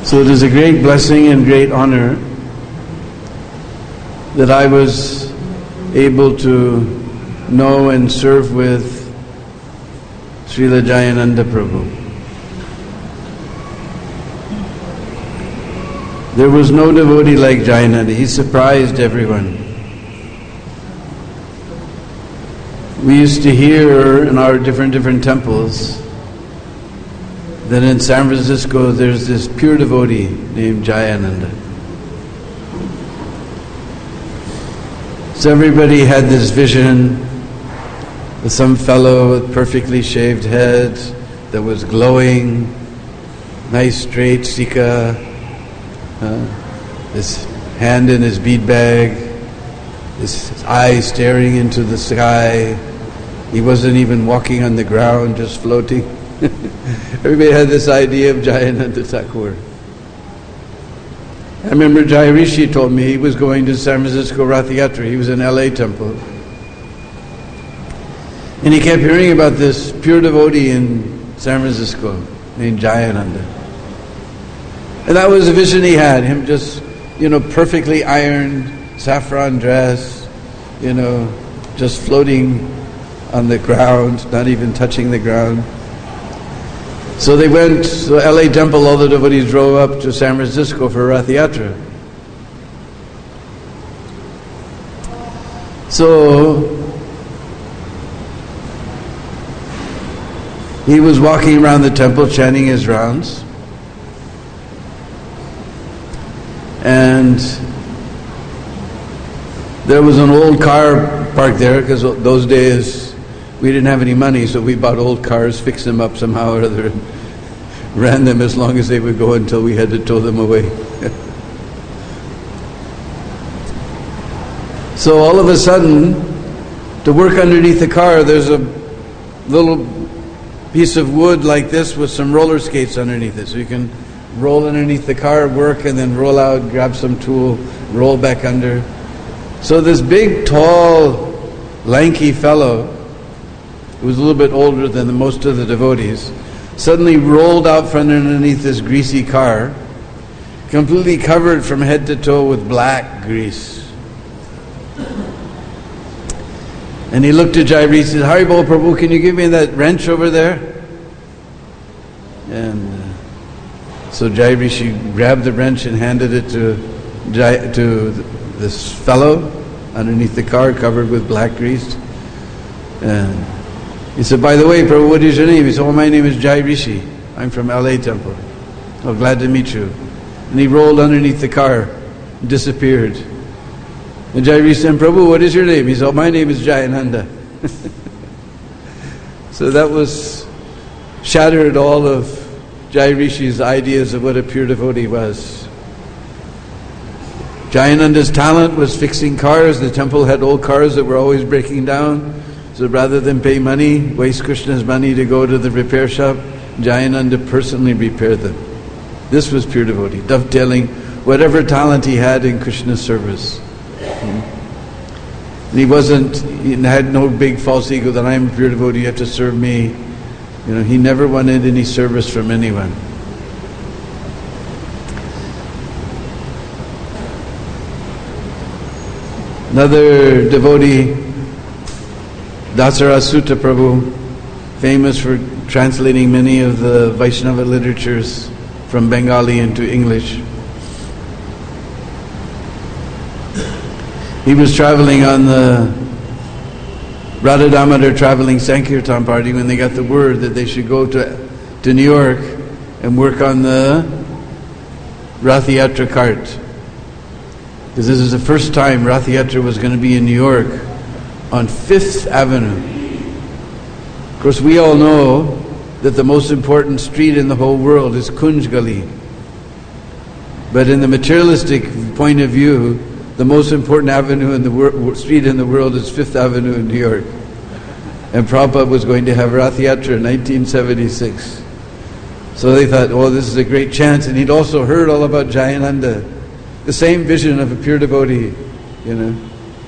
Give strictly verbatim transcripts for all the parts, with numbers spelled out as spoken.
So it is a great blessing and great honor that I was able to know and serve with Srila Jayananda Prabhu. There was no devotee like Jayananda. He surprised everyone. We used to hear in our different different temples that in San Francisco there's this pure devotee named Jayananda. So everybody had this vision of some fellow with perfectly shaved head that was glowing, nice straight sika, uh, his hand in his bead bag, his, his eyes staring into the sky. He wasn't even walking on the ground, just floating. Everybody had this idea of Jayananda Thakur. I remember Jai Rishi told me he was going to San Francisco Rath Yatra. He was in L A temple. And he kept hearing about this pure devotee in San Francisco named Jayananda. And that was the vision he had, him just, you know, perfectly ironed, saffron dress, you know, just floating on the ground, not even touching the ground. So they went to L A temple, all the devotees drove up to San Francisco for Rath Yatra. So he was walking around the temple chanting his rounds. And there was an old car parked there, because those days we didn't have any money, so we bought old cars, fixed them up somehow or other, and ran them as long as they would go until we had to tow them away. So all of a sudden, to work underneath the car, there's a little piece of wood like this with some roller skates underneath it. So you can roll underneath the car, work, and then roll out, grab some tool, roll back under. So this big, tall, lanky fellow, who was a little bit older than the, most of the devotees, suddenly rolled out from underneath this greasy car, completely covered from head to toe with black grease. And he looked at Jai Rishi and said, "Haribol Prabhu, can you give me that wrench over there?" And uh, so Jai Rishi grabbed the wrench and handed it to Jai, to this fellow underneath the car, covered with black grease. And he said, "By the way, Prabhu, what is your name?" He said, "Oh, my name is Jai Rishi. I'm from L A temple. Oh, glad to meet you." And he rolled underneath the car, disappeared. And Jai Rishi said, "Prabhu, what is your name?" He said, "Oh, my name is Jayananda." So that was, shattered all of Jai Rishi's ideas of what a pure devotee was. Jayananda's talent was fixing cars. The temple had old cars that were always breaking down. So rather than pay money, waste Krishna's money to go to the repair shop, Jayananda personally repaired them. This was pure devotee, dovetailing whatever talent he had in Krishna's service. And he wasn't, he had no big false ego that I'm a pure devotee, you have to serve me. You know, he never wanted any service from anyone. Another devotee, Dasara Sutta Prabhu, famous for translating many of the Vaishnava literatures from Bengali into English. He was traveling on the Radha Damodar traveling Sankirtan party when they got the word that they should go to, to New York and work on the Rath Yatra cart. Because this is the first time Rath Yatra was going to be in New York on Fifth Avenue. Of course, we all know that the most important street in the whole world is Kunj Gali. But in the materialistic point of view, the most important avenue in the wor- street in the world is Fifth Avenue in New York. And Prabhupada was going to have Rath Yatra in nineteen seventy-six. So they thought, oh, this is a great chance. And he'd also heard all about Jayananda, the same vision of a pure devotee, you know.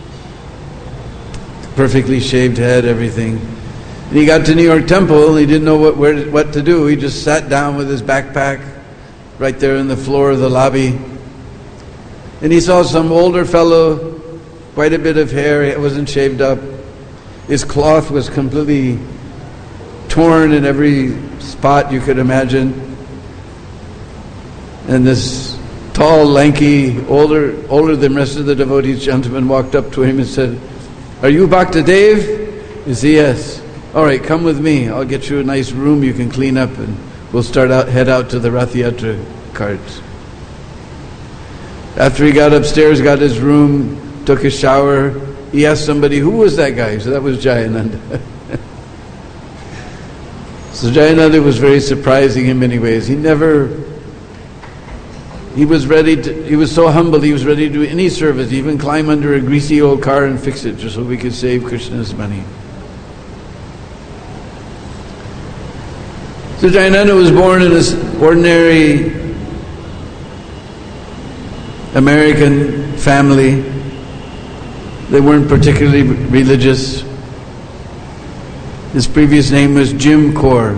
Perfectly shaved head, everything. And he got to New York Temple and he didn't know what where what to do. He just sat down with his backpack right there on the floor of the lobby. And he saw some older fellow, quite a bit of hair, it wasn't shaved up. His cloth was completely torn in every spot you could imagine. And this tall, lanky, older older than the rest of the devotees gentleman walked up to him and said, "Are you Bhakta Dev?" He said, "Yes." "All right, come with me. I'll get you a nice room you can clean up and we'll start out, head out to the Rath Yatra cart." After he got upstairs, got his room, took a shower, he asked somebody, "Who was that guy?" So that was Jayananda. So Jayananda was very surprising in many ways. He never, he was ready to, he was so humble, he was ready to do any service, even climb under a greasy old car and fix it just so we could save Krishna's money. So Jayananda was born in this ordinary American family. They weren't particularly religious. His previous name was Jim Kaur.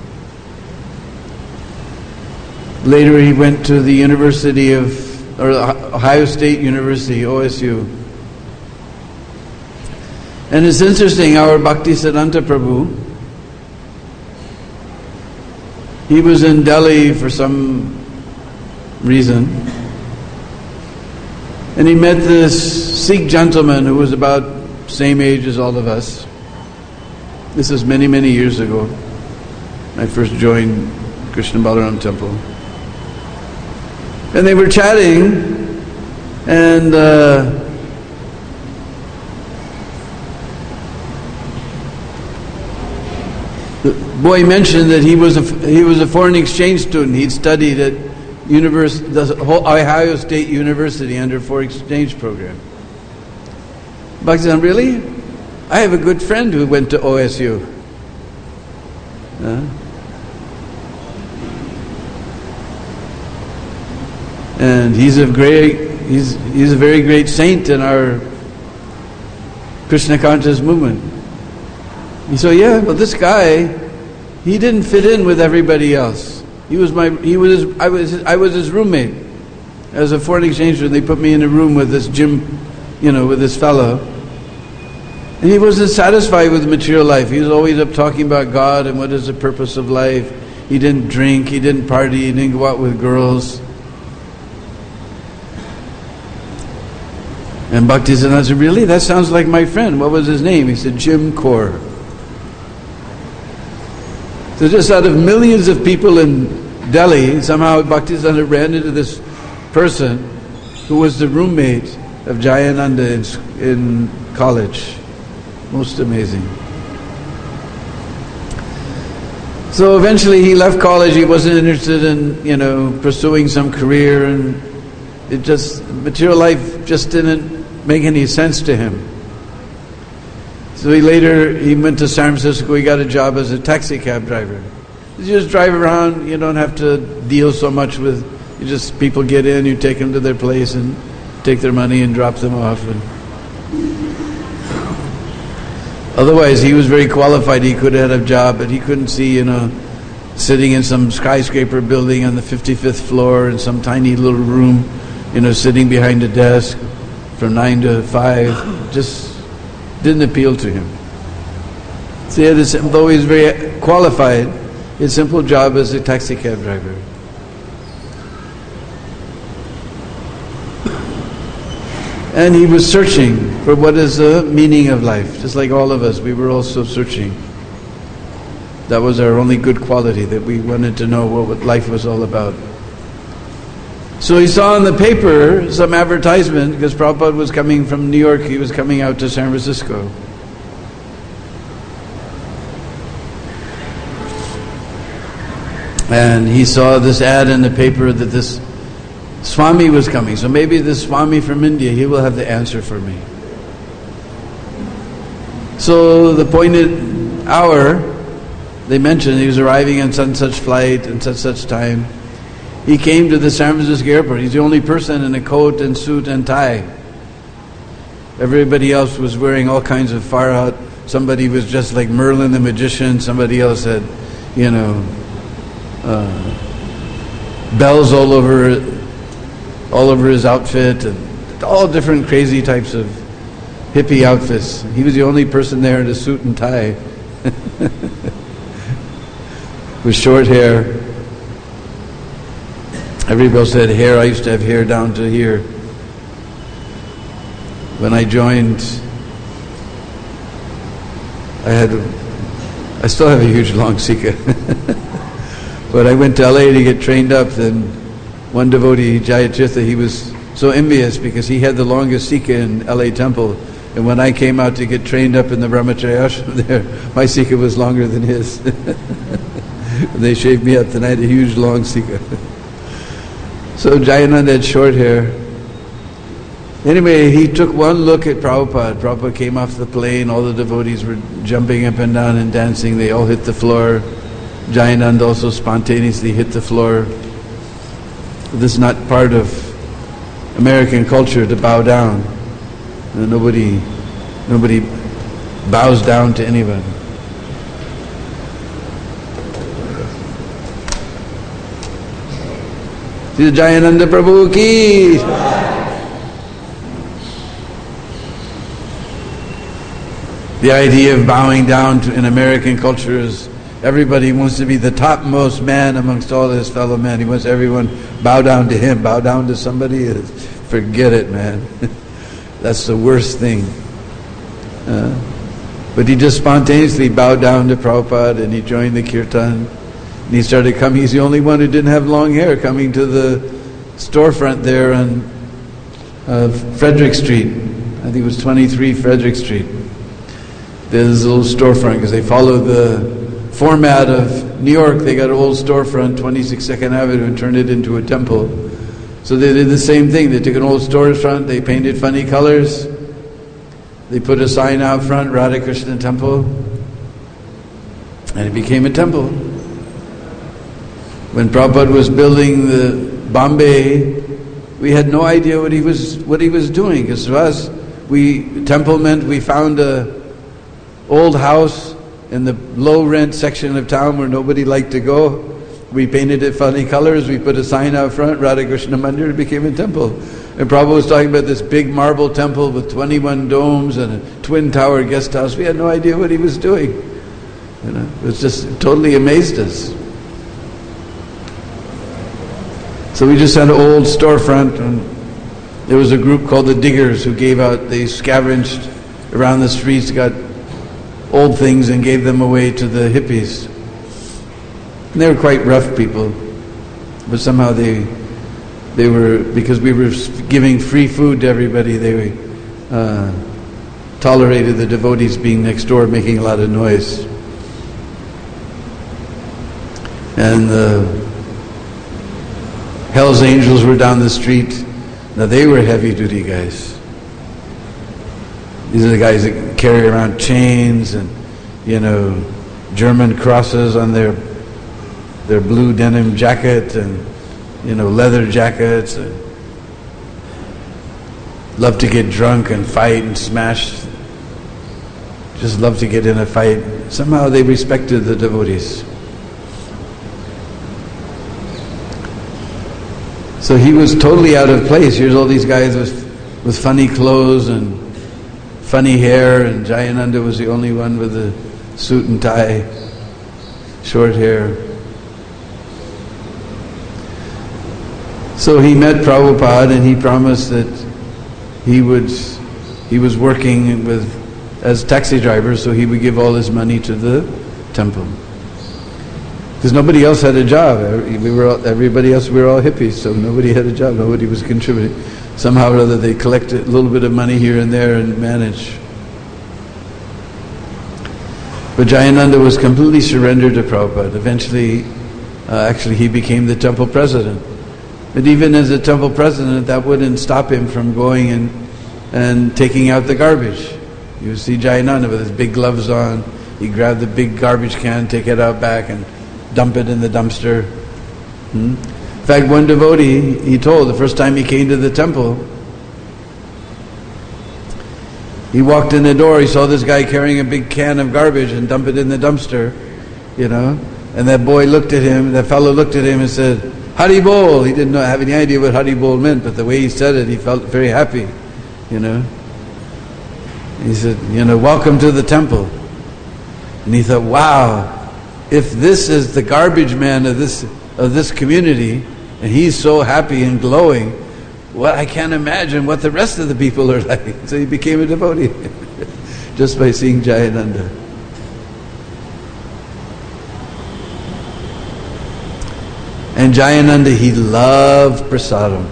Later he went to the University of, or Ohio State University, O S U. And it's interesting, our Bhaktisiddhanta Prabhu, he was in Delhi for some reason, and he met this Sikh gentleman who was about same age as all of us. This is many, many years ago. I first joined Krishna Balaram Temple. And they were chatting, and uh, the boy mentioned that he was a, he was a foreign exchange student. He'd studied at Univers- the Ohio State University under foreign exchange program. Bhakti said, "Really? I have a good friend who went to O S U." Huh? And he's a great, he's he's a very great saint in our Krishna conscious movement. He said, "Yeah, but this guy, he didn't fit in with everybody else. He was my, he was, his, I was, his, I was his roommate as a foreign exchange student. They put me in a room with this Jim, you know, with this fellow, and he wasn't satisfied with material life. He was always up talking about God and what is the purpose of life. He didn't drink, he didn't party, he didn't go out with girls." And Bhaktisiddhanta said, "Really? That sounds like my friend. What was his name?" He said, "Jim Kaur." So just out of millions of people in Delhi, somehow Bhaktisiddhanta ran into this person who was the roommate of Jayananda in, in college. Most amazing. So eventually he left college. He wasn't interested in, you know, pursuing some career, and it just, material life just didn't make any sense to him. So he later, he went to San Francisco, he got a job as a taxi cab driver. You just drive around, you don't have to deal so much with, you just, people get in, you take them to their place and take their money and drop them off. And otherwise, he was very qualified, he could have had a job, but he couldn't see, you know, sitting in some skyscraper building on the fifty-fifth floor in some tiny little room, you know, sitting behind a desk from nine to five, just didn't appeal to him. So he had this, though he was very qualified, his simple job as a taxi cab driver. And he was searching for what is the meaning of life. Just like all of us, we were also searching. That was our only good quality, that we wanted to know what life was all about. So he saw in the paper some advertisement, because Prabhupada was coming from New York, he was coming out to San Francisco. And he saw this ad in the paper that this Swami was coming. So maybe this Swami from India, he will have the answer for me. So the appointed hour, they mentioned he was arriving on such such flight and such such time. He came to the San Francisco airport. He's the only person in a coat and suit and tie. Everybody else was wearing all kinds of far out. Somebody was just like Merlin the magician. Somebody else had, you know, uh, bells all over, all over his outfit, and all different crazy types of hippie outfits. He was the only person there in a suit and tie, with short hair. Everybody else had hair. I used to have hair down to here. When I joined, I had, I still have a huge long sikha. But I went to L A to get trained up, then one devotee, Jayachitha, he was so envious because he had the longest sikha in L A temple. And when I came out to get trained up in the Brahmacharya ashram there, my sikha was longer than his. They shaved me up, and I had a huge long sikha. So Jayananda had short hair. Anyway, he took one look at Prabhupada. Prabhupada came off the plane, all the devotees were jumping up and down and dancing, they all hit the floor. Jayananda also spontaneously hit the floor. This is not part of American culture to bow down. Nobody, nobody bows down to anyone. Sri Jayananda Prabhu ki. The idea of bowing down to, in American culture is everybody wants to be the topmost man amongst all his fellow men. He wants everyone bow down to him. Bow down to somebody, forget it, man. That's the worst thing. Uh, but he just spontaneously bowed down to Prabhupada and he joined the kirtan. And he started coming. He's the only one who didn't have long hair, coming to the storefront there on uh, Frederick Street. I think it was twenty-three Frederick Street. There's a little storefront because they follow the format of New York. They got an old storefront, twenty-six Second Avenue, and turned it into a temple. So they did the same thing. They took an old storefront, they painted funny colors, they put a sign out front, Radha Krishna Temple, and it became a temple. When Prabhupada was building the Bombay, we had no idea what he was what he was doing. Because to us, we temple meant we found a old house in the low rent section of town where nobody liked to go. We painted it funny colors, we put a sign out front, Radha Krishna Mandir, it became a temple. And Prabhupada was talking about this big marble temple with twenty-one domes and a twin tower guest house. We had no idea what he was doing. You know, it was just it totally amazed us. So we just had an old storefront, and there was a group called the Diggers who gave out, they scavenged around the streets, got old things and gave them away to the hippies. And they were quite rough people, but somehow they they were, because we were giving free food to everybody, they uh, tolerated the devotees being next door making a lot of noise. And the Hell's Angels were down the street. Now they were heavy duty guys. These are the guys that carry around chains and, you know, German crosses on their their blue denim jacket and, you know, leather jackets. And love to get drunk and fight and smash. Just love to get in a fight. Somehow they respected the devotees. So he was totally out of place. Here's all these guys with with funny clothes and funny hair, and Jayananda was the only one with a suit and tie, short hair. So he met Prabhupada and he promised that he would, he was working with as taxi driver, so he would give all his money to the temple. Because nobody else had a job. We were all, everybody else, we were all hippies, so nobody had a job. Nobody was contributing. Somehow or other, they collected a little bit of money here and there and managed. But Jayananda was completely surrendered to Prabhupada. Eventually, uh, actually, he became the temple president. But even as a temple president, that wouldn't stop him from going and and taking out the garbage. You see Jayananda with his big gloves on. He grabbed the big garbage can, take it out back, and dump it in the dumpster. Hmm? In fact, one devotee, he told, the first time he came to the temple, he walked in the door, he saw this guy carrying a big can of garbage and dump it in the dumpster, you know, and that boy looked at him, that fellow looked at him and said, Haribol. He didn't know, have any idea what Haribol meant, but the way he said it, he felt very happy, you know. He said, you know, welcome to the temple. And he thought, wow, if this is the garbage man of this of this community, and he's so happy and glowing, well, I can't imagine what the rest of the people are like. So he became a devotee just by seeing Jayananda. And Jayananda, he loved prasadam.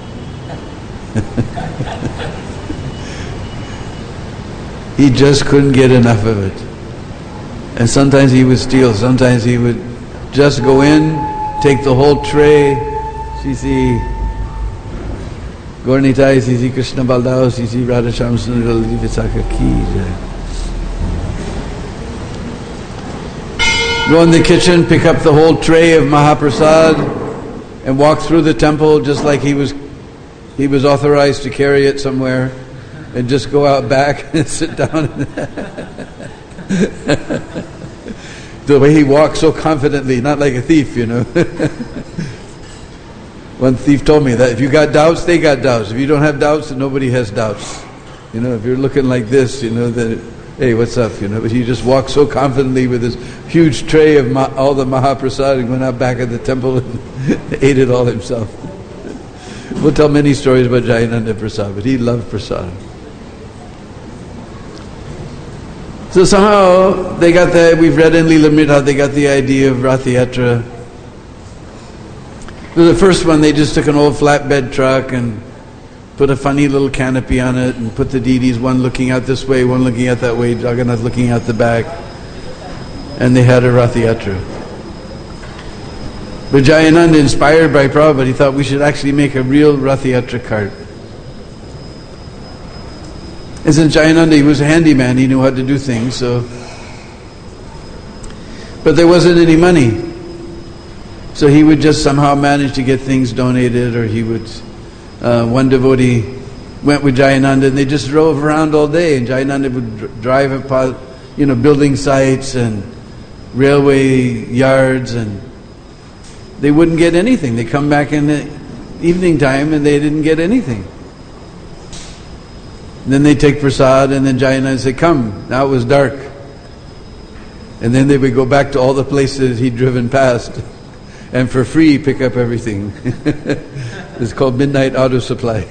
He just couldn't get enough of it. And sometimes he would steal, sometimes he would just go in, take the whole tray. Sisi Gaura-Nitai, Sisi Krishna Baldao, Sisi Radha-Shyam Sundar Lali Visakha ki jai. Go in the kitchen, pick up the whole tray of Mahaprasad, and walk through the temple just like he was he was authorized to carry it somewhere, and just go out back and sit down. The way he walked so confidently, not like a thief, you know. One thief told me that if you got doubts, they got doubts. If you don't have doubts, then nobody has doubts. You know, if you're looking like this, you know, that, hey, what's up, you know. But he just walked so confidently with his huge tray of ma- all the Mahaprasad and went out back at the temple and ate it all himself. We'll tell many stories about Jayananda Prasad, but he loved Prasad. So somehow they got the, we've read in Lilamrita, they got the idea of Rath Yatra. The first one, they just took an old flatbed truck and put a funny little canopy on it and put the deities, one looking out this way, one looking out that way, Jagannath looking out the back. And they had a Rath Yatra. But Jayananda, inspired by Prabhupada, he thought we should actually make a real Rath Yatra cart. And since Jayananda, he was a handyman, he knew how to do things, so... But there wasn't any money. So he would just somehow manage to get things donated, or he would... Uh, one devotee went with Jayananda, and they just drove around all day, and Jayananda would dr- drive upon, you know, building sites and railway yards, and they wouldn't get anything. They come back in the evening time, and they didn't get anything. Then they take prasad, and then Jayananda would say, come. Now it was dark. And then they would go back to all the places he'd driven past, and for free pick up everything. It's called Midnight Auto Supply.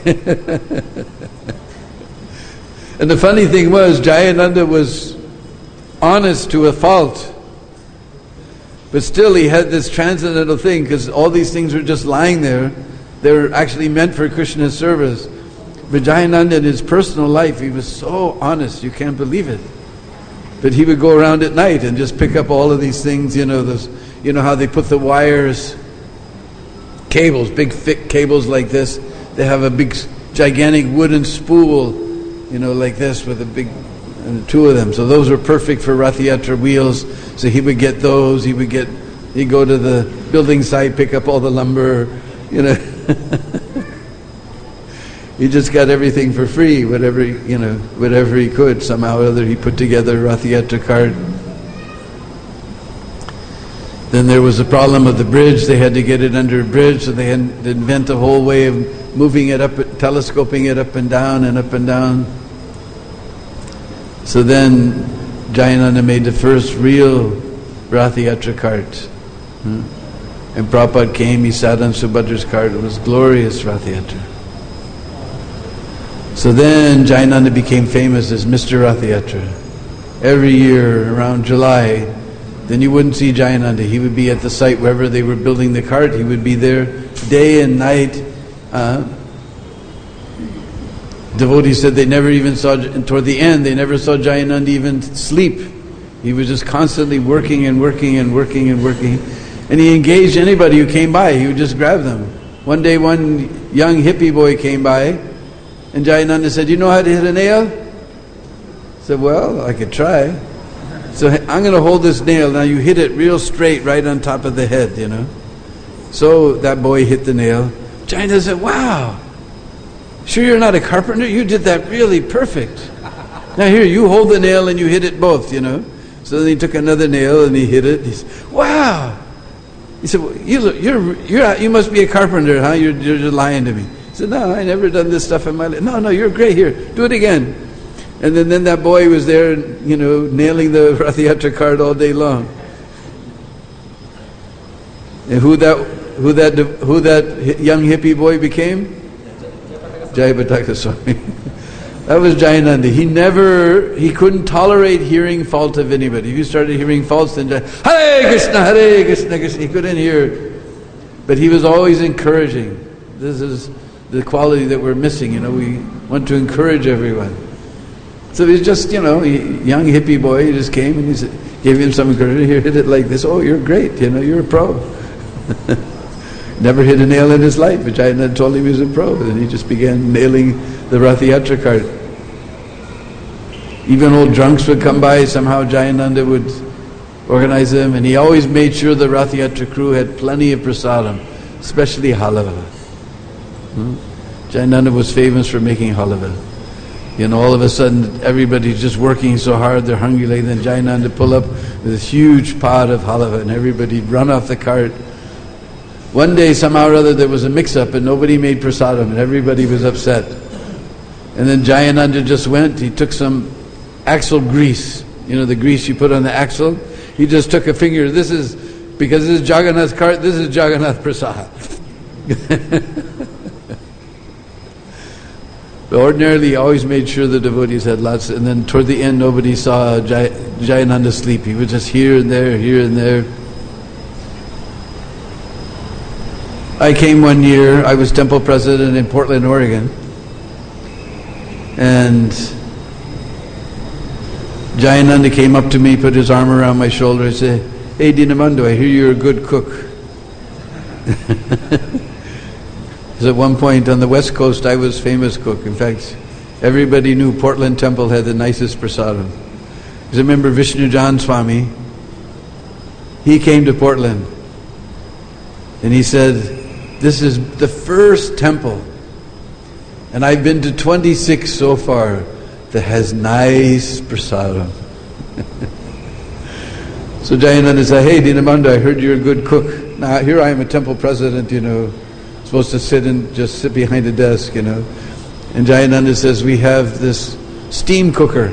And the funny thing was, Jayananda was honest to a fault. But still he had this transcendental thing, because all these things were just lying there. They were actually meant for Krishna's service. But Jayananda, in his personal life, he was so honest, you can't believe it. But he would go around at night and just pick up all of these things, you know, those, you know how they put the wires, cables, big thick cables like this. They have a big, gigantic wooden spool, you know, like this with a big, and two of them. So those were perfect for Rath Yatra wheels. So he would get those. He would get, he'd go to the building site, pick up all the lumber, you know. He just got everything for free, whatever, you know, whatever he could. Somehow or other he put together a Rath Yatra cart. Then there was a problem of the bridge. They had to get it under a bridge, so they had to invent a whole way of moving it up, telescoping it up and down and up and down. So then Jayananda made the first real Rath Yatra cart. Hmm? And Prabhupada came, he sat on Subhadra's cart. It was glorious Rath Yatra. So then Jayananda became famous as Mister Rath Yatra. Every year around July, then you wouldn't see Jayananda. He would be at the site wherever they were building the cart. He would be there day and night. Uh, devotees said they never even saw, toward the end, they never saw Jayananda even sleep. He was just constantly working and working and working and working. And he engaged anybody who came by. He would just grab them. One day one young hippie boy came by, and Jayananda said, you know how to hit a nail? I said, well, I could try. So I'm going to hold this nail. Now you hit it real straight right on top of the head, you know. So that boy hit the nail. Jayananda said, wow, sure you're not a carpenter? You did that really perfect. Now here, you hold the nail and you hit it both, you know. So then he took another nail and he hit it. He said, wow, He said, well, you, look, you're, you're, you must be a carpenter, huh? You're, you're just lying to me. He said, no, I never done this stuff in my life. No, no, you're great. Here, do it again. And then, then that boy was there, you know, nailing the Rath Yatra cart all day long. And who that, who that, who that young hippie boy became? Jayapataka Swami. That was Jayananda. He never, he couldn't tolerate hearing fault of anybody. If you started hearing faults, then Jay, Hare Krishna, Hare Krishna, Krishna. He couldn't hear. But he was always encouraging. This is the quality that we're missing. You know, we want to encourage everyone. So he's just, you know, young hippie boy. He just came and he said, gave him some encouragement. Here, hit it like this. Oh, you're great. You know, you're a pro. Never hit a nail in his life. But Jayananda told him he was a pro. And he just began nailing the Rath Yatra cart. Even old drunks would come by, somehow Jayananda would organize them, and he always made sure the Rath Yatra crew had plenty of prasadam, especially halava. Hmm? Jayananda was famous for making halava. You know, all of a sudden everybody's just working so hard, they're hungry, like then Jayananda pull up with this huge pot of halava and everybody'd run off the cart. One day somehow or other there was a mix-up and nobody made prasadam and everybody was upset. And then Jayananda just went, he took some axle grease, you know the grease you put on the axle, he just took a finger, this is, because this is Jagannath's cart, this is Jagannath Prasad. But ordinarily he always made sure the devotees had lots, and then toward the end nobody saw Jay, Jayananda sleep. He was just here and there, here and there. I came one year, I was temple president in Portland, Oregon, and Jayananda came up to me, put his arm around my shoulder and said, hey Dinabandhu, I hear you're a good cook. Because at one point on the west coast I was famous cook. In fact, everybody knew Portland Temple had the nicest prasadam. Because I remember Vishnu Jan Swami, he came to Portland and he said, this is the first temple, and I've been to twenty-six so far, that has nice prasadam. So Jayananda said, hey Dinabandhu, I heard you're a good cook. Now here I am a temple president, you know, supposed to sit and just sit behind a desk, you know. And Jayananda says, we have this steam cooker.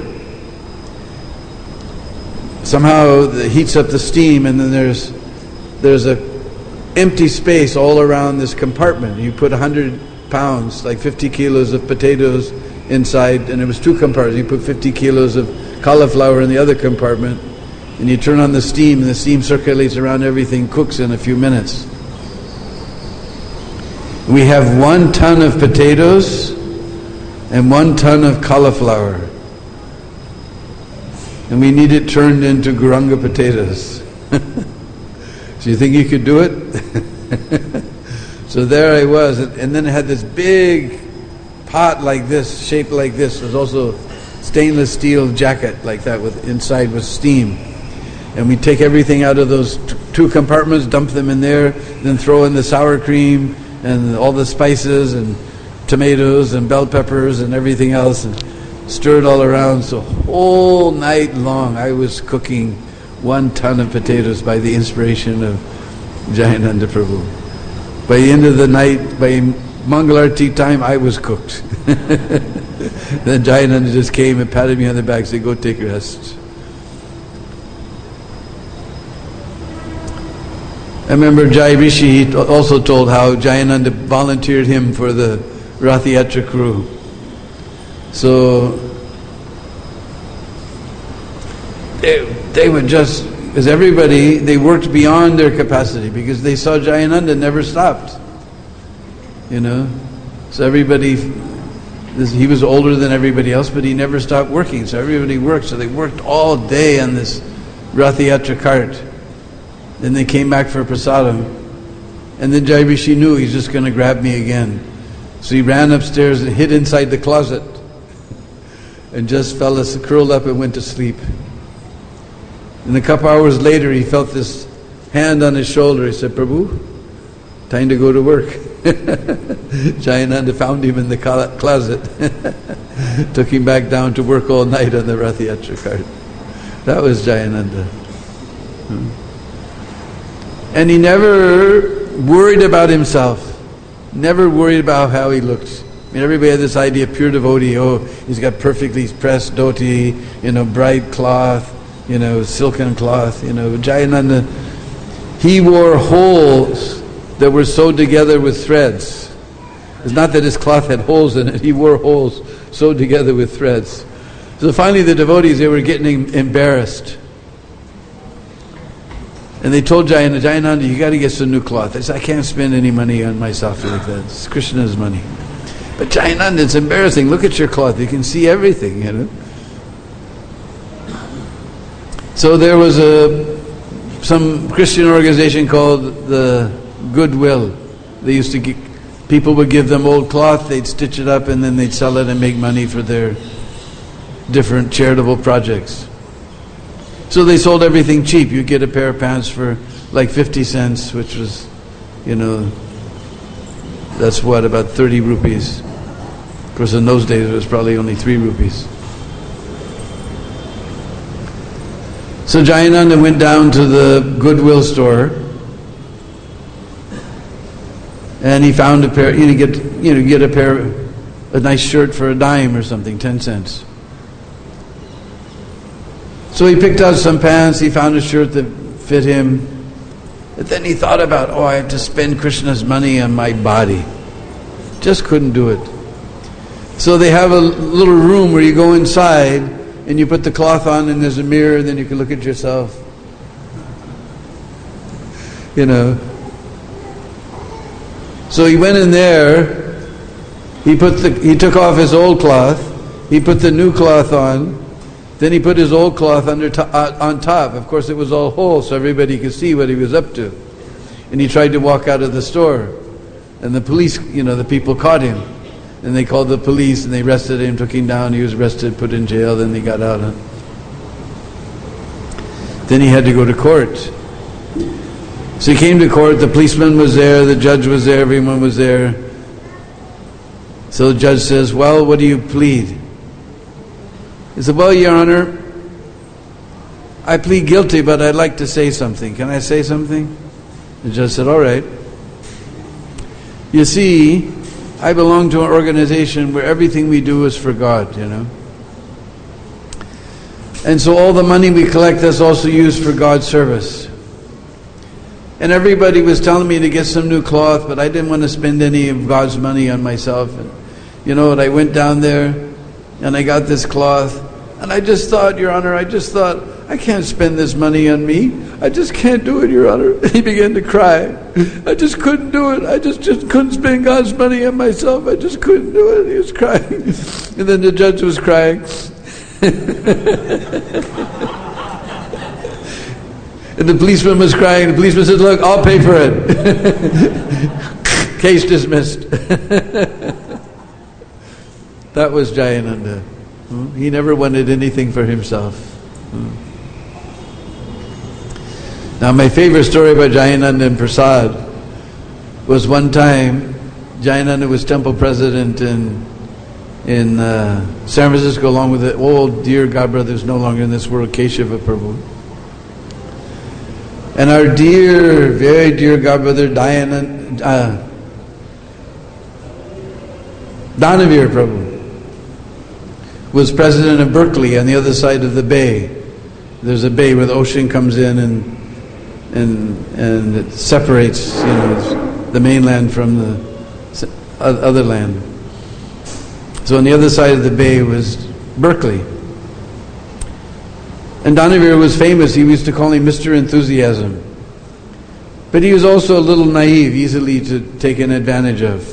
Somehow it heats up the steam and then there's there's a empty space all around this compartment. You put a hundred pounds, like fifty kilos of potatoes inside, and it was two compartments. You put fifty kilos of cauliflower in the other compartment, and you turn on the steam, and the steam circulates around everything, cooks in a few minutes. We have one ton of potatoes and one ton of cauliflower, and we need it turned into Guranga potatoes. So you think you could do it? So there I was, and then it had this big pot like this, shaped like this. There's also stainless steel jacket like that with inside with steam. And we take everything out of those t- two compartments, dump them in there, then throw in the sour cream and all the spices and tomatoes and bell peppers and everything else and stir it all around. So all night long I was cooking one ton of potatoes by the inspiration of Jayananda Prabhu. By the end of the night, by Mangalarti time, I was cooked. Then Jayananda just came and patted me on the back and said, go take rest. I remember Jai Rishi also told how Jayananda volunteered him for the Rath Yatra crew. So they, they would just, because everybody, they worked beyond their capacity because they saw Jayananda never stopped. You know, so everybody, this, he was older than everybody else, but he never stopped working. So everybody worked. So they worked all day on this Rath Yatra cart. Then they came back for prasadam, and then Jai Rishi knew he's just going to grab me again. So he ran upstairs and hid inside the closet, and just fell asleep, curled up, and went to sleep. And a couple hours later, he felt this hand on his shoulder. He said, "Prabhu, time to go to work." Jayananda found him in the closet, took him back down to work all night on the Rath Yatra cart. That was Jayananda. Hmm. And he never worried about himself. Never worried about how he looked. I mean, everybody had this idea, pure devotee, oh, he's got perfectly pressed dhoti, you know, bright cloth, you know, silken cloth, you know. Jayananda, he wore holes that were sewed together with threads. It's not that his cloth had holes in it, he wore holes sewed together with threads. So finally the devotees, they were getting embarrassed. And they told Jayananda, Jayananda, you got to get some new cloth. I said, I can't spend any money on myself like that. It's Krishna's money. But Jayananda, it's embarrassing. Look at your cloth. You can see everything, you know. So there was a some Christian organization called the Goodwill. They used to get, people would give them old cloth, they'd stitch it up, and then they'd sell it and make money for their different charitable projects. So they sold everything cheap. You get a pair of pants for like fifty cents, which was, you know, that's what, about thirty rupees. Of course, in those days it was probably only three rupees. So Jayananda went down to the Goodwill store, and he found a pair. You know, get you know get a pair, a nice shirt for a dime or something, ten cents. So he picked out some pants, he found a shirt that fit him. But then he thought about, oh, I have to spend Krishna's money on my body. Just couldn't do it. So they have a little room where you go inside and you put the cloth on and there's a mirror, and then you can look at yourself. You know. So he went in there, he put the he took off his old cloth, he put the new cloth on. Then he put his old cloth under to, uh, on top. Of course, it was all whole, so everybody could see what he was up to. And he tried to walk out of the store. And the police, you know, the people caught him. And they called the police, and they arrested him, took him down. He was arrested, put in jail, then he got out. Then he had to go to court. So he came to court, the policeman was there, the judge was there, everyone was there. So the judge says, well, what do you plead? He said, well, Your Honor, I plead guilty, but I'd like to say something. Can I say something? The judge said, all right. You see, I belong to an organization where everything we do is for God, you know. And so all the money we collect is also used for God's service. And everybody was telling me to get some new cloth, but I didn't want to spend any of God's money on myself. And you know what, I went down there, and I got this cloth, and I just thought, Your Honor, I just thought, I can't spend this money on me. I just can't do it, Your Honor. He began to cry. I just couldn't do it. I just, just couldn't spend God's money on myself. I just couldn't do it. He was crying. And then the judge was crying. And the policeman was crying. The policeman said, look, I'll pay for it. Case dismissed. That was Jayananda. Hmm? He never wanted anything for himself. Hmm. Now my favorite story about Jayananda and Prasad was one time Jayananda was temple president in in uh, San Francisco, along with the old dear godbrother who's no longer in this world, Keshava Prabhu. And our dear, very dear godbrother Dayananda, uh, Danavir Prabhu was president of Berkeley on the other side of the bay. There's a bay where the ocean comes in and and and it separates, you know, the mainland from the other land. So on the other side of the bay was Berkeley. And Danavir was famous. He used to call him Mister Enthusiasm. But he was also a little naive, easily to taken advantage of.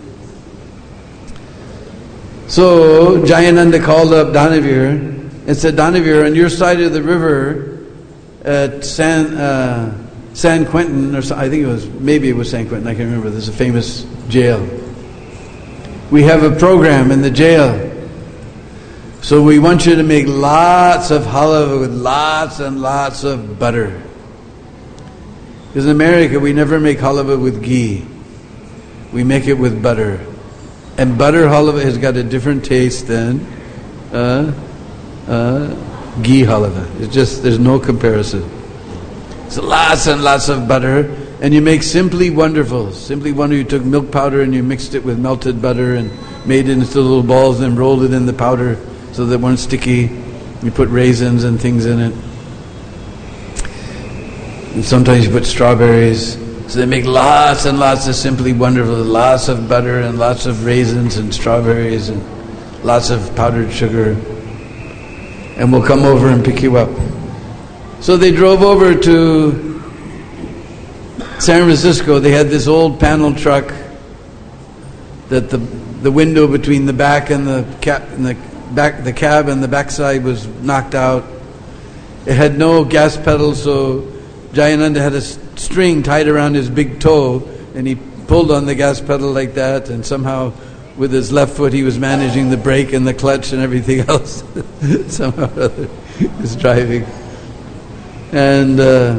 So Jayananda called up Danavir and said, Danavir, on your side of the river at San uh, San Quentin, or so, I think it was, maybe it was San Quentin, I can't remember, there's a famous jail. We have a program in the jail. So we want you to make lots of halava with lots and lots of butter. Because in America we never make halava with ghee. We make it with butter. And butter halava has got a different taste than uh, uh, ghee halava. It's just, there's no comparison. So lots and lots of butter. And you make Simply Wonderful. Simply Wonderful, you took milk powder and you mixed it with melted butter and made it into little balls and rolled it in the powder so they weren't sticky. You put raisins and things in it. And sometimes you put strawberries. So they make lots and lots of Simply Wonderful, lots of butter and lots of raisins and strawberries and lots of powdered sugar. And we'll come over and pick you up. So they drove over to San Francisco. They had this old panel truck that the the window between the back and the cab and the back the cab and the backside was knocked out. It had no gas pedal, so Jayananda had a string tied around his big toe, and he pulled on the gas pedal like that, and somehow with his left foot he was managing the brake and the clutch and everything else. Somehow or other he was driving. And uh,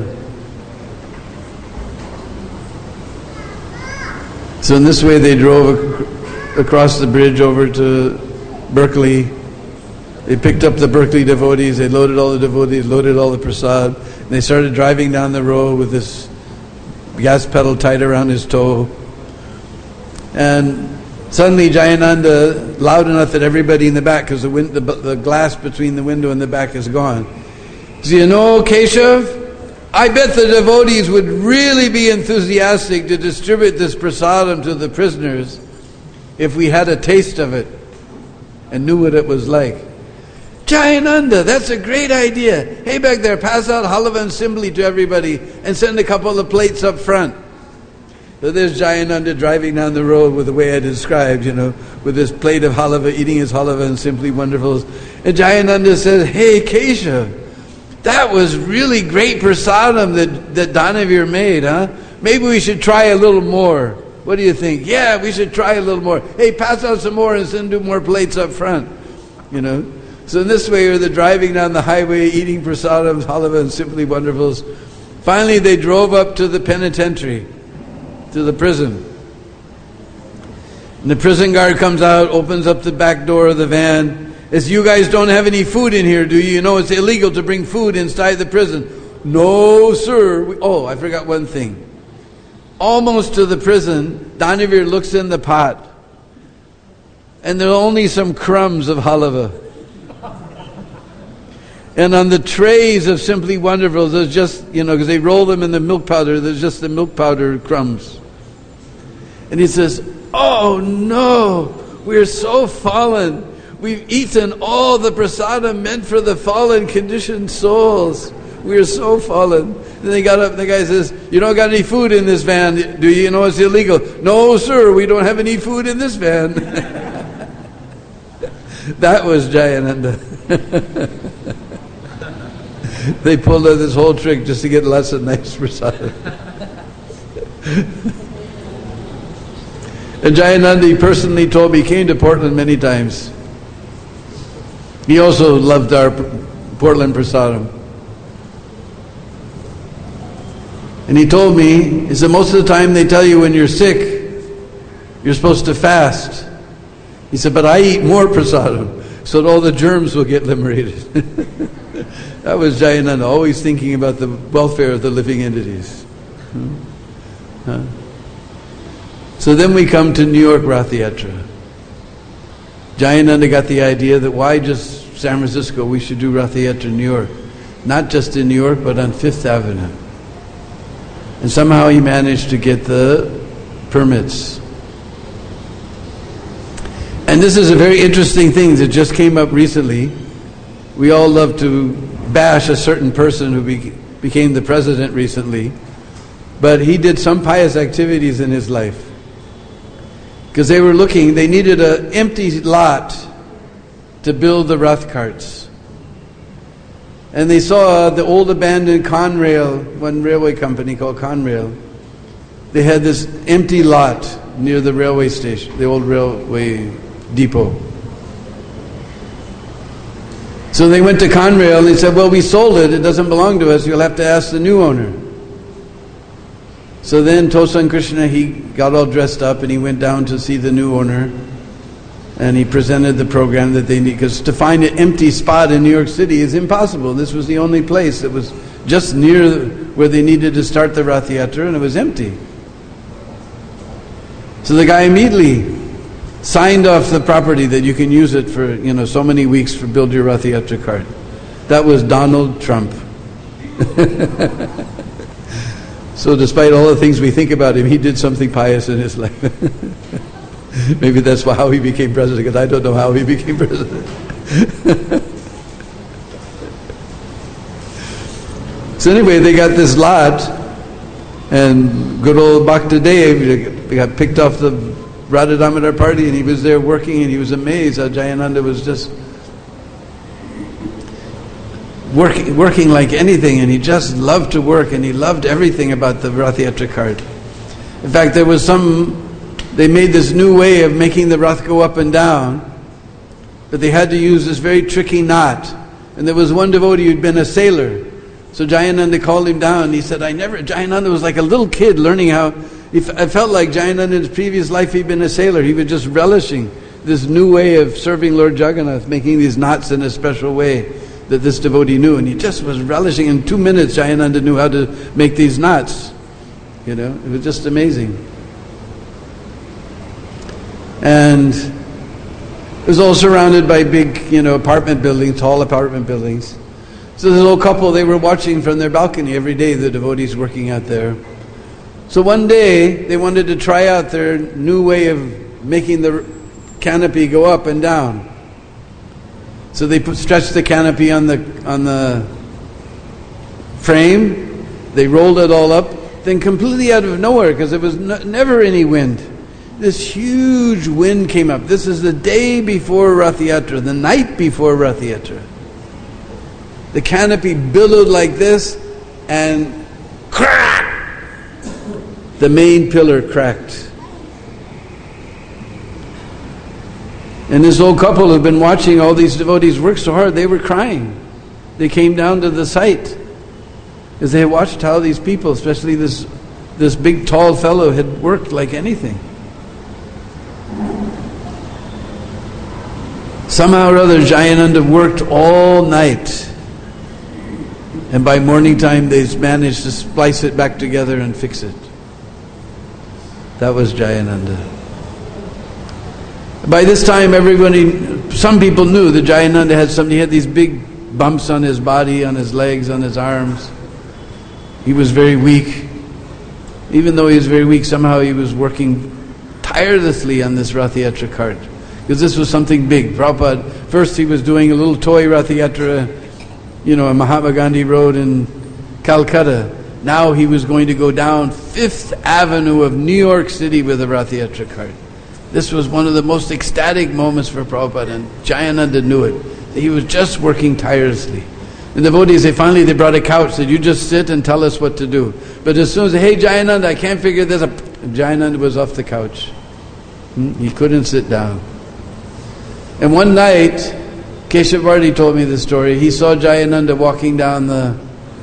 so in this way they drove ac- across the bridge over to Berkeley. They picked up the Berkeley devotees, they loaded all the devotees, loaded all the prasad, and they started driving down the road with this gas pedal tied around his toe. And suddenly Jayananda, loud enough that everybody in the back, because the, win- the, the glass between the window and the back is gone. So you know, Keshav, I bet the devotees would really be enthusiastic to distribute this prasadam to the prisoners if we had a taste of it and knew what it was like. Jayananda, that's a great idea. Hey, back there, pass out halava and simply to everybody and send a couple of plates up front. So there's Jayananda driving down the road with the way I described, you know, with this plate of halava, eating his halava and Simply Wonderfuls. And Jayananda says, hey, Keshav, that was really great prasadam that, that Danavir made, huh? Maybe we should try a little more. What do you think? Yeah, we should try a little more. Hey, pass out some more and send two more plates up front. You know? So in this way, they're driving down the highway, eating prasadam, halava, and Simply Wonderfuls. Finally, they drove up to the penitentiary, to the prison. And the prison guard comes out, opens up the back door of the van. As you guys don't have any food in here, do you? You know it's illegal to bring food inside the prison. No, sir. We, oh, I forgot one thing. Almost to the prison, Danavir looks in the pot, and there are only some crumbs of halava. And on the trays of Simply Wonderful, there's just, you know, because they roll them in the milk powder, there's just the milk powder crumbs. And he says, oh no, we're so fallen. We've eaten all the prasadam meant for the fallen, conditioned souls. We are so fallen. And they got up and the guy says, you don't got any food in this van, do you? You know it's illegal. No, sir, we don't have any food in this van. That was Jayananda. They pulled out this whole trick just to get less and nice prasadam. And Jayananda, he personally told me, he came to Portland many times. He also loved our Portland prasadam. And he told me, he said, most of the time they tell you when you're sick, you're supposed to fast. He said, but I eat more prasadam, so that all the germs will get liberated. That was Jayananda, always thinking about the welfare of the living entities. Hmm? Huh? So then we come to New York Rath Yatra. Jayananda got the idea that why just San Francisco, we should do Rath Yatra in New York. Not just in New York, but on Fifth Avenue. And somehow he managed to get the permits. And this is a very interesting thing that just came up recently. We all love to bash a certain person who be, became the president recently. But he did some pious activities in his life. Because they were looking, they needed an empty lot to build the Rath carts. And they saw the old abandoned Conrail, one railway company called Conrail. They had this empty lot near the railway station, the old railway depot. So they went to Conrail and they said, well, we sold it, it doesn't belong to us, you'll have to ask the new owner. So then Tosan Krishna, he got all dressed up and he went down to see the new owner. And he presented the program that they need, because to find an empty spot in New York City is impossible. This was the only place that was just near where they needed to start the Rath Yatra, and it was empty. So the guy immediately signed off the property that you can use it for, you know, so many weeks for build your Rath Yatra cart. That was Donald Trump. So despite all the things we think about him, he did something pious in his life. Maybe that's how he became president, because I don't know how he became president. So anyway, they got this lot, and good old Bhakta Dev got picked off the Radha Damodar party, and he was there working, and he was amazed how Jayananda was just working, working like anything, and he just loved to work, and he loved everything about the Rath Yatra cart. In fact, there was some, they made this new way of making the Rath go up and down, but they had to use this very tricky knot. And there was one devotee who'd been a sailor. So Jayananda called him down, and he said, I never, Jayananda was like a little kid learning how, I felt like Jayananda in his previous life he'd been a sailor. He was just relishing this new way of serving Lord Jagannath, making these knots in a special way that this devotee knew. And he just was relishing. In two minutes, Jayananda knew how to make these knots. You know, it was just amazing. And it was all surrounded by big, you know, apartment buildings, tall apartment buildings. So this old couple, they were watching from their balcony every day, the devotees working out there. So one day, they wanted to try out their new way of making the canopy go up and down. So they put, stretched the canopy on the on the frame, they rolled it all up, then completely out of nowhere, because there was no, never any wind, this huge wind came up. This is the day before Rath Yatra, the night before Rath Yatra. The canopy billowed like this, and crack! The main pillar cracked. And this old couple had been watching all these devotees work so hard, they were crying. They came down to the site as they watched how these people, especially this this big tall fellow, had worked like anything. Somehow or other, Jayananda worked all night. And by morning time, they managed to splice it back together and fix it. That was Jayananda. By this time, everybody, some people knew that Jayananda had something. He had these big bumps on his body, on his legs, on his arms. He was very weak. Even though he was very weak, somehow he was working tirelessly on this Rath Yatra cart. Because this was something big. Prabhupada, first he was doing a little toy Rath Yatra, you know, on Mahatma Gandhi Road in Calcutta. Now he was going to go down Fifth Avenue of New York City with a Rath Yatra cart. This was one of the most ecstatic moments for Prabhupada, and Jayananda knew it. He was just working tirelessly. And the devotees, they finally they brought a couch, said, you just sit and tell us what to do. But as soon as they, hey Jayananda, I can't figure this out. Jayananda was off the couch. He couldn't sit down. And one night, Keshav Bharti told me this story. He saw Jayananda walking down the...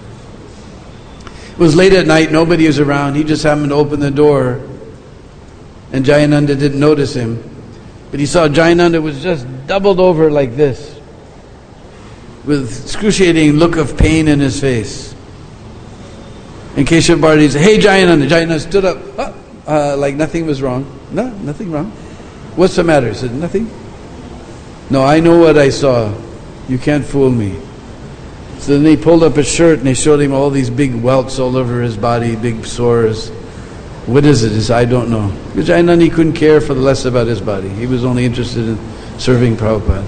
It was late at night, nobody was around. He just happened to open the door, and Jayananda didn't notice him. But he saw Jayananda was just doubled over like this, with excruciating look of pain in his face. And Keshav Bharti said, hey Jayananda. Jayananda stood up, oh, uh, like nothing was wrong. No, nothing wrong. What's the matter? He said, nothing. No, I know what I saw. You can't fool me. So then he pulled up his shirt and they showed him all these big welts all over his body, big sores. What is it? He said, I don't know. Because Jayananda, he couldn't care for the less about his body. He was only interested in serving Prabhupada.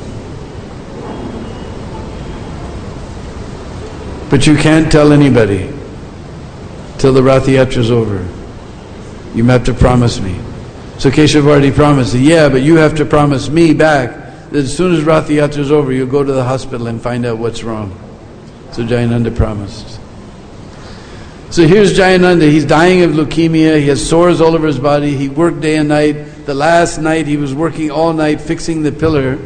But you can't tell anybody till the Rath Yatra is over. You have to promise me. So Keshav Bharti promised, yeah, but you have to promise me back that as soon as Rath Yatra is over, you'll go to the hospital and find out what's wrong. So Jayananda promised. So here's Jayananda. He's dying of leukemia. He has sores all over his body. He worked day and night. The last night he was working all night fixing the pillar.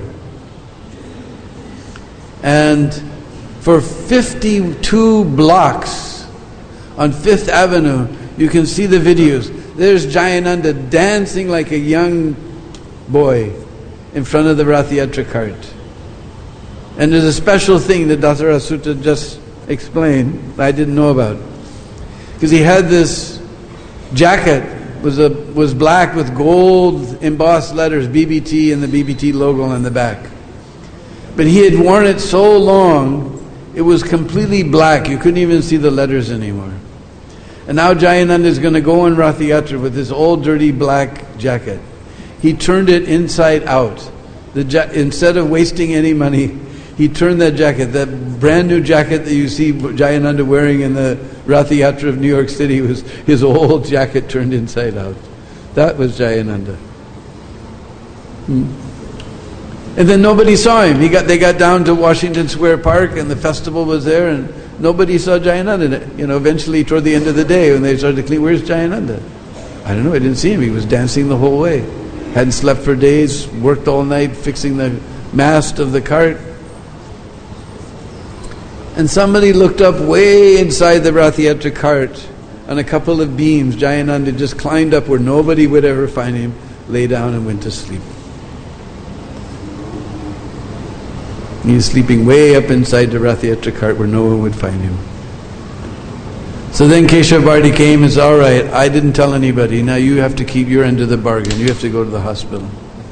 And for fifty-two blocks on Fifth Avenue, you can see the videos. There's Jayananda dancing like a young boy in front of the Rath Yatra cart. And there's a special thing that Dasarara Sutta just explained, I didn't know about. Because he had this jacket, was a was black with gold embossed letters, B B T, and the B B T logo on the back. But he had worn it so long, it was completely black. You couldn't even see the letters anymore. And now Jayananda is going to go on Rath Yatra with this old dirty black jacket. He turned it inside out. The ja- instead of wasting any money, he turned that jacket, that brand new jacket that you see Jayananda wearing in the Rath Yatra of New York City, was his old jacket turned inside out. That was Jayananda. Hmm. And then nobody saw him. He got they got down to Washington Square Park, and the festival was there, and nobody saw Jayananda. You know, eventually toward the end of the day, when they started to clean, where's Jayananda? I don't know. I didn't see him. He was dancing the whole way. Hadn't slept for days. Worked all night fixing the mast of the cart. And somebody looked up way inside the Rath Yatra cart on a couple of beams. Jayananda just climbed up where nobody would ever find him, lay down and went to sleep. He was sleeping way up inside the Rath Yatra cart where no one would find him. So then Keshav Bharati came and said, all right, I didn't tell anybody. Now you have to keep your end of the bargain. You have to go to the hospital.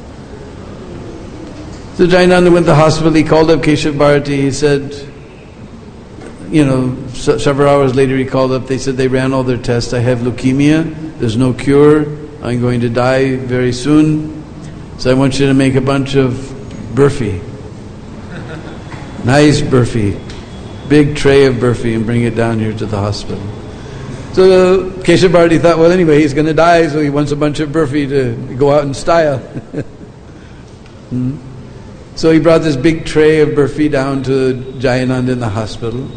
So Jayananda went to the hospital. He called up Keshav Bharati. He said, you know, s- several hours later he called up. They said they ran all their tests. I have leukemia. There's no cure. I'm going to die very soon. So I want you to make a bunch of burfi. Nice burfi. Big tray of burfi, and bring it down here to the hospital. So Keshav Bharati thought, well, anyway, he's going to die, so he wants a bunch of burfi to go out in style. hmm. So he brought this big tray of burfi down to Jayananda in the hospital.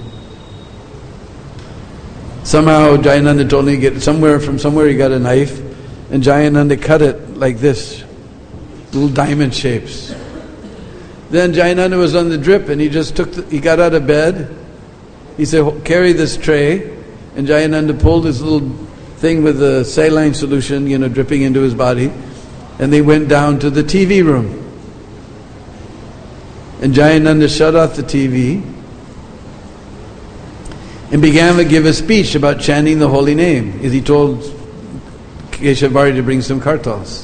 Somehow Jayananda told him to get somewhere from somewhere he got a knife, and Jayananda cut it like this, little diamond shapes. Then Jayananda was on the drip, and he just took the, he got out of bed. He said, carry this tray. And Jayananda pulled his little thing with the saline solution, you know, dripping into his body. And they went down to the T V room. And Jayananda shut off the T V and began to give a speech about chanting the holy name. As he told Keshav Bharati to bring some kartals.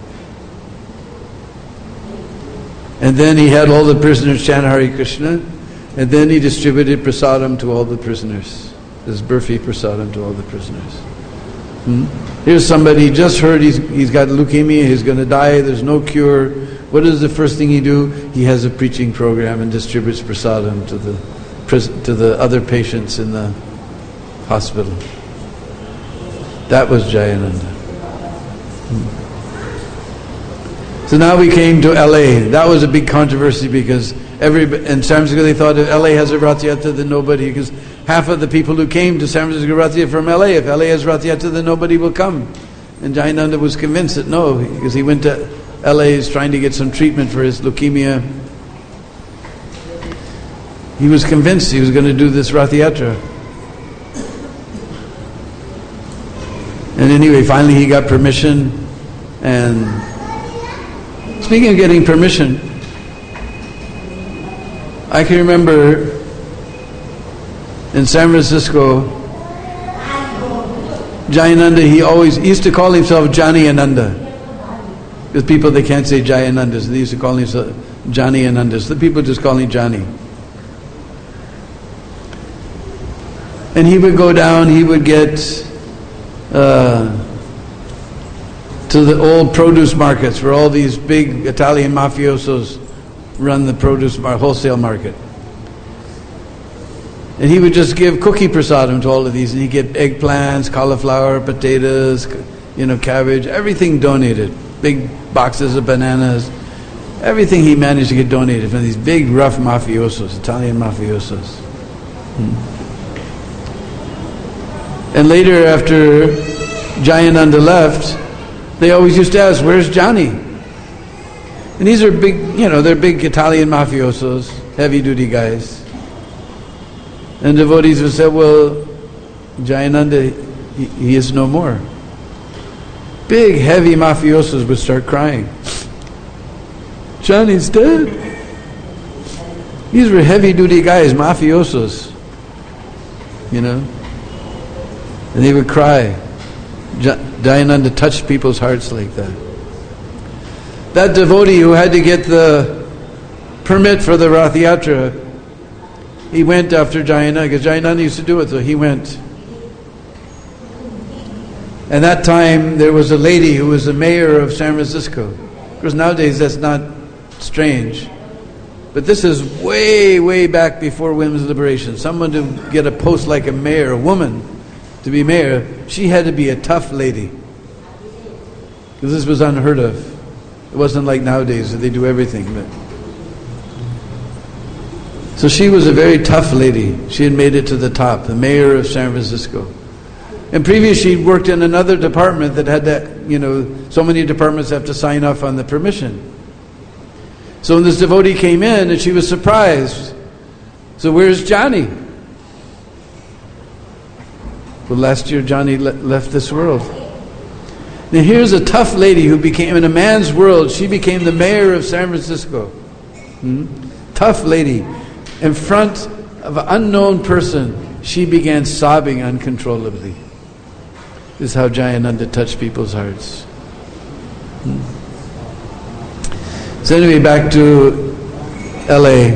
And then he had all the prisoners chant Hare Krishna, and then he distributed prasadam to all the prisoners. This burfi prasadam to all the prisoners. Hmm? Here's somebody just heard he's he's got leukemia, he's going to die, there's no cure. What is the first thing he do? He has a preaching program and distributes prasadam to the to the other patients in the hospital. That was Jayananda. Hmm. So now we came to L A. That was a big controversy because every in San Francisco they thought if L A has a Rath Yatra, then nobody, because half of the people who came to San Francisco Rath Yatra from L A, if L A has Rath Yatra, then nobody will come. And Jayananda was convinced that no, because he went to L A is trying to get some treatment for his leukemia. He was convinced he was going to do this Rath Yatra. And anyway, finally he got permission. And speaking of getting permission, I can remember in San Francisco, Jayananda, he always he used to call himself Johnny Ananda. Because people, they can't say Jayananda, so they used to call himself Johnny Ananda. So the people just call him Johnny. And he would go down, he would get uh, to the old produce markets where all these big Italian mafiosos run the produce mar- wholesale market. And he would just give cookie prasadam to all of these, and he'd get eggplants, cauliflower, potatoes, you know, cabbage, everything donated. Big boxes of bananas, everything he managed to get donated from these big rough mafiosos, Italian mafiosos. Hmm. And later, after Jayananda left, they always used to ask, where's Johnny? And these are big, you know, they're big Italian mafiosos, heavy-duty guys. And devotees would say, well, Jayananda, he, he is no more. Big, heavy mafiosos would start crying. Johnny's dead. These were heavy-duty guys, mafiosos. You know? And they would cry. Jayananda touched people's hearts like that. That devotee who had to get the permit for the Rath Yatra, he went after Jayananda, because Jayananda used to do it, so he went. And that time there was a lady who was the mayor of San Francisco. Of course nowadays that's not strange. But this is way, way back before women's liberation. Someone to get a post like a mayor, a woman to be mayor, she had to be a tough lady. Because this was unheard of. It wasn't like nowadays that they do everything. But so she was a very tough lady. She had made it to the top, the mayor of San Francisco. And previously she'd worked in another department that had that, you know, so many departments have to sign off on the permission. So when this devotee came in, and she was surprised. So where's Johnny? Well, last year Johnny le- left this world. Now here's a tough lady who became, in a man's world, she became the mayor of San Francisco. Hmm? Tough lady. In front of an unknown person, she began sobbing uncontrollably. This is how Jayananda touched people's hearts. Hmm. So anyway, back to L A.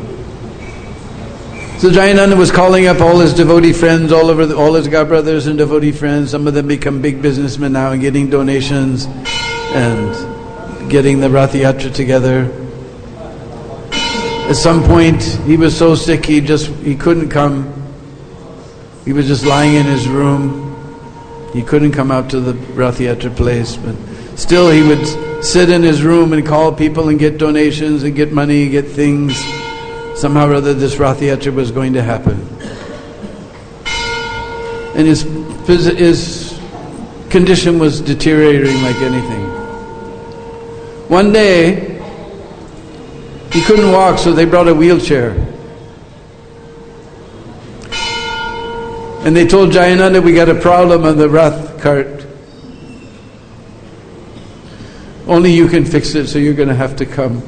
So Jayananda was calling up all his devotee friends all over, the, all his God brothers and devotee friends. Some of them become big businessmen now and getting donations and getting the Rath Yatra together. At some point, he was so sick he just he couldn't come. He was just lying in his room. He couldn't come out to the Rath Yatra place, but still he would sit in his room and call people and get donations and get money and get things. Somehow or other this Rath Yatra was going to happen. And his, his condition was deteriorating like anything. One day, he couldn't walk, so they brought a wheelchair. And they told Jayananda, we got a problem on the Rath cart. Only you can fix it, so you're going to have to come.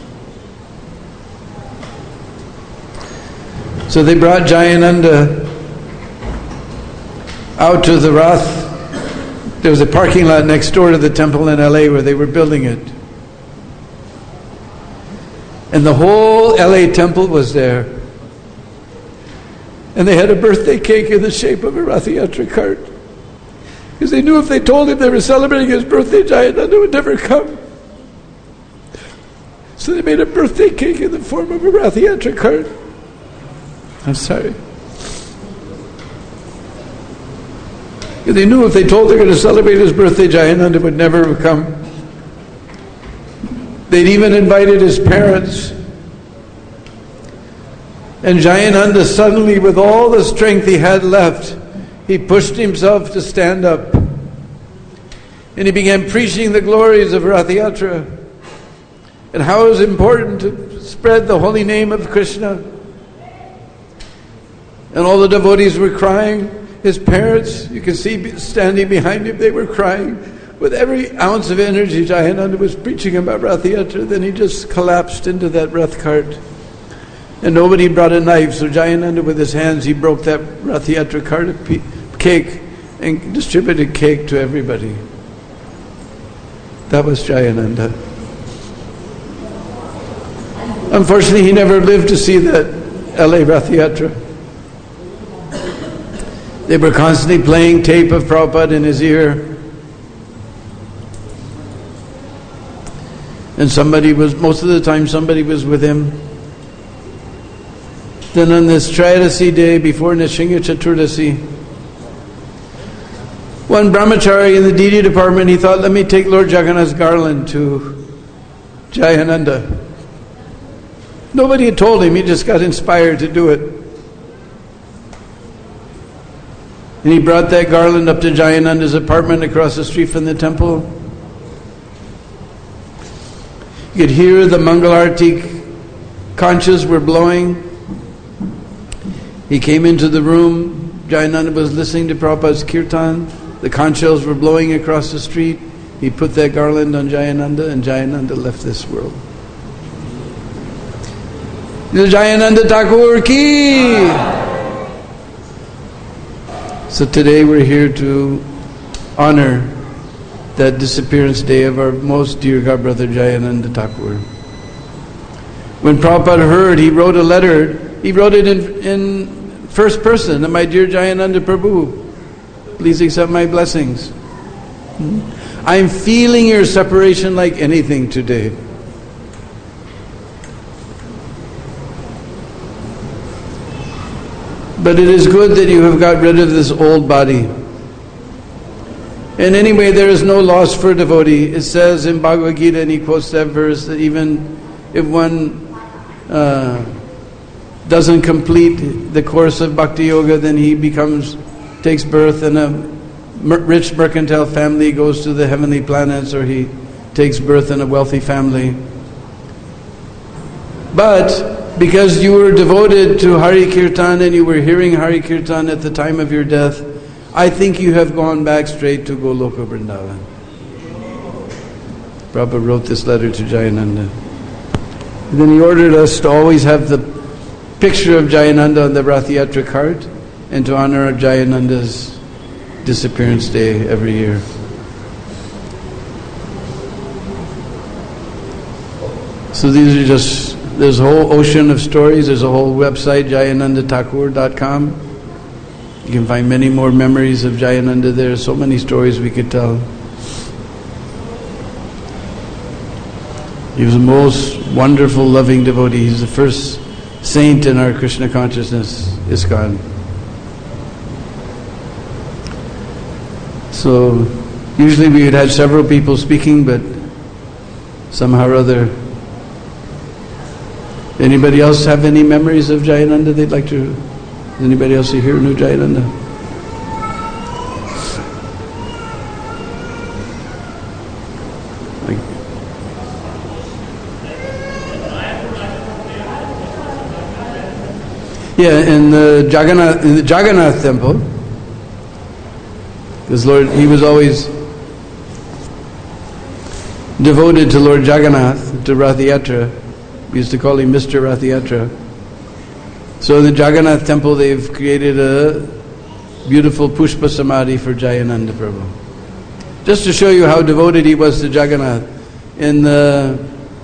So they brought Jayananda out to the Rath. There was a parking lot next door to the temple in L A where they were building it. And the whole L A temple was there. And they had a birthday cake in the shape of a Rath Yatra cart. Because they knew if they told him they were celebrating his birthday, Jayananda would never come. So they made a birthday cake in the form of a Rath Yatra cart. I'm sorry. Because they knew if they told they were going to celebrate his birthday, Jayananda would never come. They'd even invited his parents. And Jayananda suddenly, with all the strength he had left, he pushed himself to stand up. And he began preaching the glories of Rath Yatra and how it was important to spread the holy name of Krishna. And all the devotees were crying. His parents, you can see standing behind him, they were crying. With every ounce of energy, Jayananda was preaching about Rath Yatra. Then he just collapsed into that Rath cart. And nobody brought a knife, so Jayananda with his hands, he broke that Rath Yatra cart of pe- cake and distributed cake to everybody. That was Jayananda. Unfortunately, he never lived to see that L A Rath Yatra. They were constantly playing tape of Prabhupada in his ear. And somebody was, most of the time somebody was with him. Then on this Trayodasi day before Nrsimha Chaturdasi, one brahmachari in the D D department, he thought, let me take Lord Jagannath's garland to Jayananda. Nobody had told him, he just got inspired to do it. And he brought that garland up to Jayananda's apartment across the street from the temple. You could hear the Mangal Arati conchas were blowing. He came into the room. Jayananda was listening to Prabhupada's kirtan. The conch shells were blowing across the street. He put that garland on Jayananda, and Jayananda left this world. Jayananda Thakur ki! So today we're here to honor that disappearance day of our most dear God brother Jayananda Thakur. When Prabhupada heard, he wrote a letter. He wrote it in, in first person. My dear Jayananda Prabhu, please accept my blessings. Hmm? I'm feeling your separation like anything today. But it is good that you have got rid of this old body. And anyway, there is no loss for a devotee. It says in Bhagavad Gita, and he quotes that verse, that even if one uh, doesn't complete the course of Bhakti Yoga, then he becomes, takes birth in a rich mercantile family, goes to the heavenly planets, or he takes birth in a wealthy family. But because you were devoted to Hari Kirtan and you were hearing Hari Kirtan at the time of your death, I think you have gone back straight to Goloka Vrindavan. Prabhupada wrote this letter to Jayananda. And then he ordered us to always have the picture of Jayananda on the Rath Yatra cart and to honor Jayananda's disappearance day every year. So these are just, there's a whole ocean of stories. There's a whole website, jayananda thakur dot com. You can find many more memories of Jayananda there. So many stories we could tell. He was the most wonderful, loving devotee. He's the first saint in our Krishna consciousness, ISKCON. So, usually we would have several people speaking, but somehow or other. Anybody else have any memories of Jayananda they'd like to? Does anybody else here knew Jayananda? Like, yeah, in the Jagannath, in the Jagannath temple, because Lord, he was always devoted to Lord Jagannath, to Rath Yatra. We used to call him Mister Rath Yatra. So in the Jagannath temple they've created a beautiful Pushpa Samadhi for Jayananda Prabhu. Just to show you how devoted he was to Jagannath. In the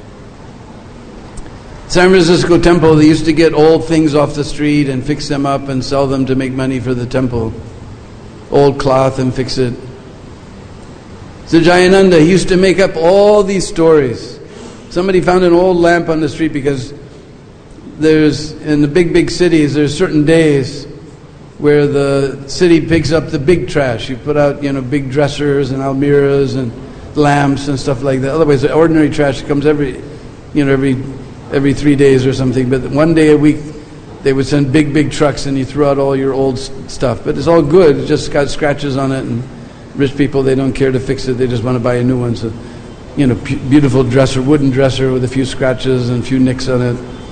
San Francisco temple they used to get old things off the street and fix them up and sell them to make money for the temple. Old cloth and fix it. So Jayananda, he used to make up all these stories. Somebody found an old lamp on the street because there's, in the big, big cities, there's certain days where the city picks up the big trash. You put out, you know, big dressers and almiras and lamps and stuff like that. Otherwise, the ordinary trash comes every, you know, every every three days or something. But one day a week, they would send big, big trucks and you throw out all your old stuff. But it's all good. It just got scratches on it, and rich people, they don't care to fix it. They just want to buy a new one. So, you know, beautiful dresser, wooden dresser with a few scratches and a few nicks on it.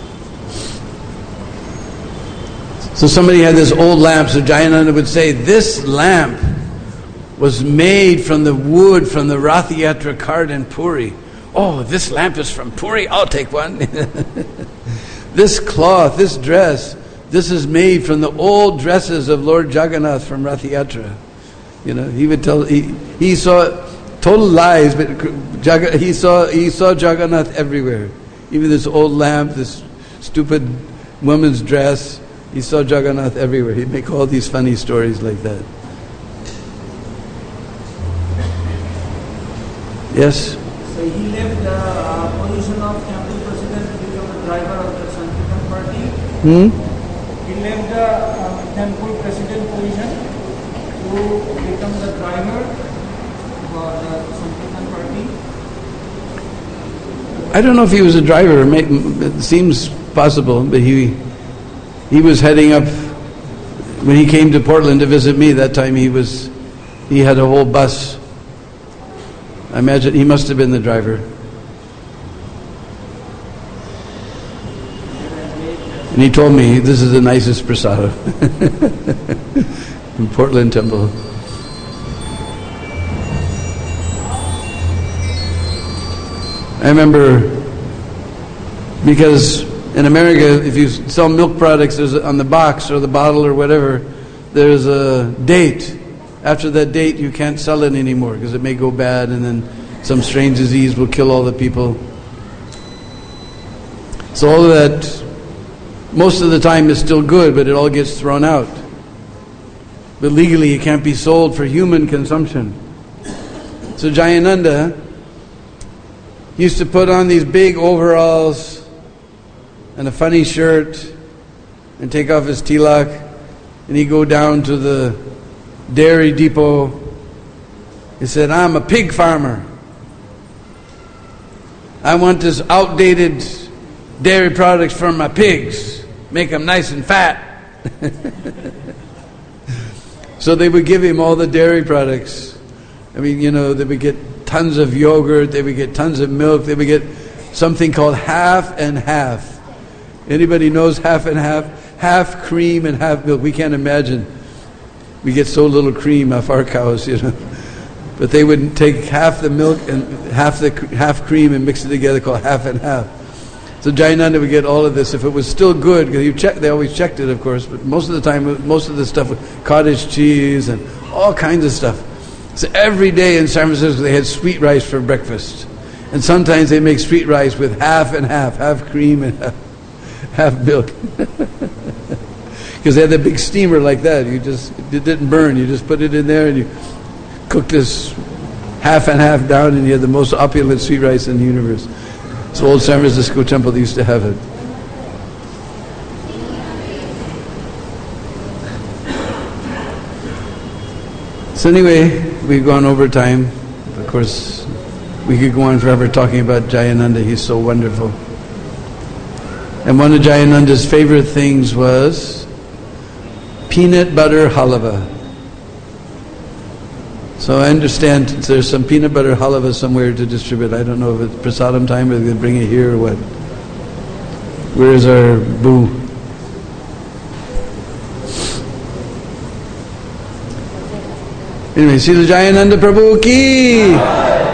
So somebody had this old lamp, so Jayananda would say, this lamp was made from the wood from the Rath Yatra cart in Puri. Oh, this lamp is from Puri, I'll take one. This cloth, this dress, this is made from the old dresses of Lord Jagannath from Rath Yatra. You know, he would tell, he, he saw total lies, but he saw he saw Jagannath everywhere. Even this old lamp, this stupid woman's dress, he saw Jagannath everywhere. He'd make all these funny stories like that. Yes? So he left the uh, position of temple president to become the driver of the Sankirtan party. Hmm? He left the uh, temple president position to become the driver for the Sankirtan party. I don't know if he was a driver. It seems possible, but he he was heading up. When he came to Portland to visit me, that time he was he had a whole bus. I imagine he must have been the driver. And he told me, this is the nicest prasada in Portland Temple. I remember, because in America, if you sell milk products, there's on the box or the bottle or whatever, there's a date. After that date, you can't sell it anymore because it may go bad, and then some strange disease will kill all the people. So all of that, most of the time, is still good, but it all gets thrown out. But legally, it can't be sold for human consumption. So Jayananda used to put on these big overalls and a funny shirt and take off his tilak, and he'd go down to the dairy depot. He said, I'm a pig farmer. I want this outdated dairy products for my pigs. Make them nice and fat. So they would give him all the dairy products. I mean, you know, they would get tons of yogurt, they would get tons of milk, they would get something called half and half. Anybody knows half and half? Half cream and half milk. We can't imagine. We get so little cream off our cows, you know. But they would take half the milk and half the half cream and mix it together, called half and half. So Jayananda would get all of this if it was still good, because you check. They always checked it, of course, but most of the time, most of the stuff was cottage cheese and all kinds of stuff. So every day in San Francisco, they had sweet rice for breakfast, and sometimes they make sweet rice with half and half, half cream and half, half milk, because they had a big steamer like that. You just it didn't burn. You just put it in there and you cooked this half and half down, and you had the most opulent sweet rice in the universe. So old San Francisco Temple used to have it. So anyway, we've gone over time. Of course, we could go on forever talking about Jayananda. He's so wonderful. And one of Jayananda's favorite things was peanut butter halava. So I understand there's some peanut butter halava somewhere to distribute. I don't know if it's prasadam time or they bring it here or what. Where is our boo? Anyway, Srila Jayananda Prabhu ki!